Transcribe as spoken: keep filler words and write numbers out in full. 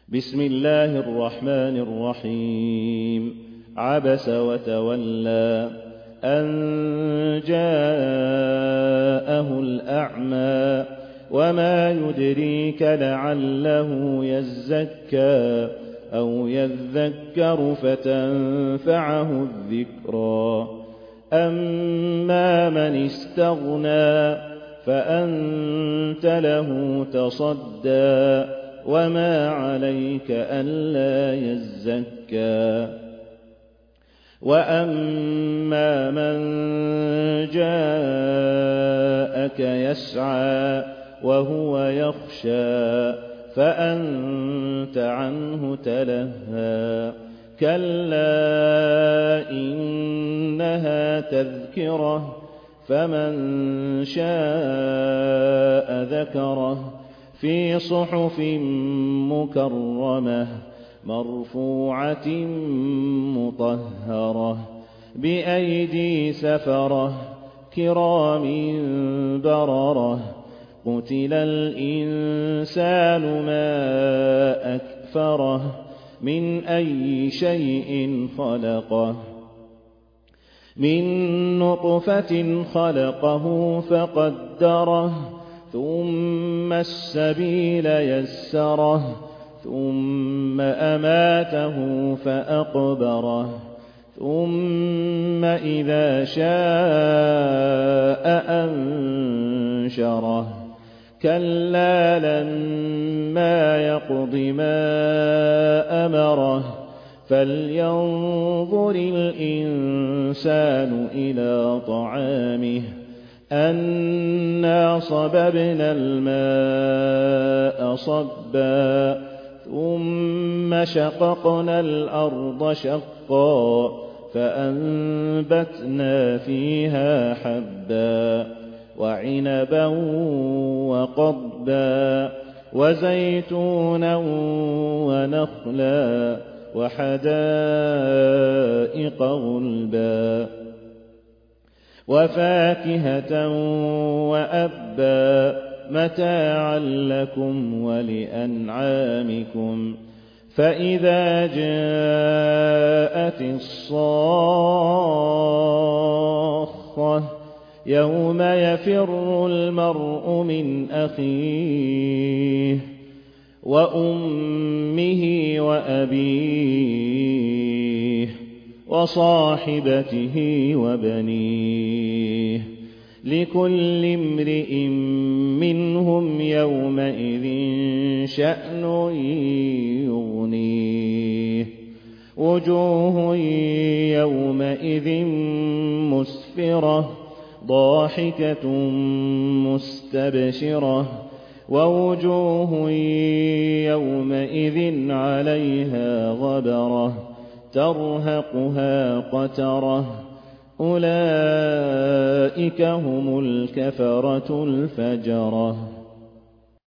بسم الله الرحمن الرحيم عبس وتولى أن جاءه الأعمى وما يدريك لعله يزكى أو يذكر فتنفعه الذكرى أما من استغنى فأنت له تصدى وما عليك ألا يزكى وأما من جاءك يسعى وهو يخشى فأنت عنه تلهى كلا إنها تذكرة فمن شاء ذكره في صحف مكرمة مرفوعة مطهرة بأيدي سفرة كرام بررة قتل الإنسان ما أكفره من أي شيء خلقه من نطفة خلقه فقدره ثم السبيل يسره ثم أماته فأقبره ثم إذا شاء أنشره كلا لما يقض ما أمره فلينظر الإنسان إلى طعامه أنا صببنا الماء صبا ثم شققنا الأرض شقا فأنبتنا فيها حبا وعنبا وقضبا وزيتونا ونخلا وحدائق غلبا وفاكهة وأبا متاعا لكم ولأنعامكم فإذا جاءت الصاخة يوم يفر المرء من أخيه وأمه وأبيه وصاحبته وبنيه لكل امرئ منهم يومئذ شأن يغنيه وجوه يومئذ مسفرة ضاحكة مستبشرة ووجوه يومئذ عليها غبرة ترهقها قترة أولئك هم الكفرة الفجرة.